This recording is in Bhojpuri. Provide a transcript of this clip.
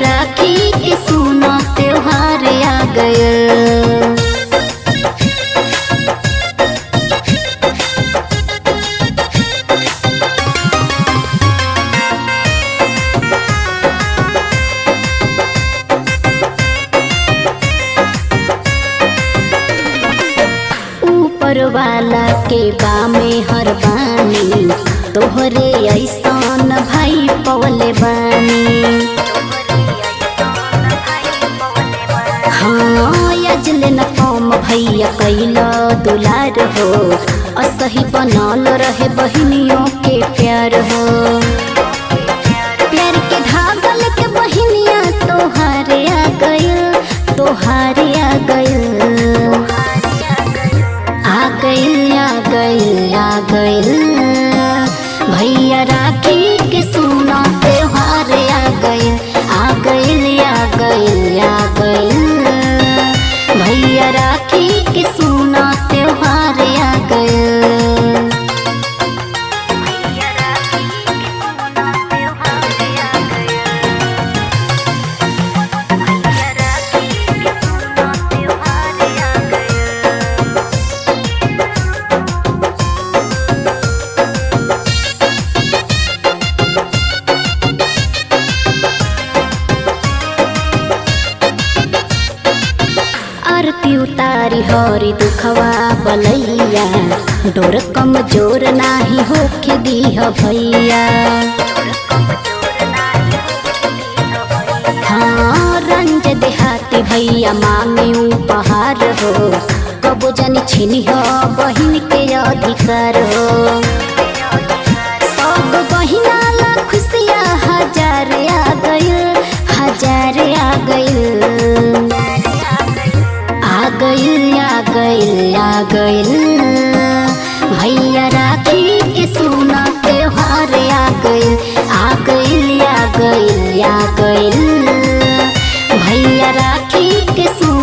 राखी के सुनो त्योहार आ गया। ऊपर वाला के बामे हर बानी तोहरे ऐसान भाई पवले बानी। हाँ यजले न कम भैया कैला दुलार हो असही बनल रहे बहनियों के प्यार हो। प्यार के धागल के बहनिया तोहारे आ गइल तोहारे आ गइल आ गइल आ गइल आ गइल भैया राखी के सुना त्योहार आ गइल आ गइल आ गइल आ गइल भैया राखी के सुना त्योहार आ गइल। आरती उतारी हरी दुखवा बलैया डोर कमजोर नाही होके दीह भैया। हाँ रंज देहाती भैया मांगे उपहार हो कबो जानी छिनी हो बहिन के अधिकार हो। सब बहिना ला खुशिया हजार आ गइल हजार आ गइल आ गइल आ गइल आ गइल भैया राखी के सुना त्योहार आ गइल आ गइल आ गइल आ गइल भैया राखी के सुना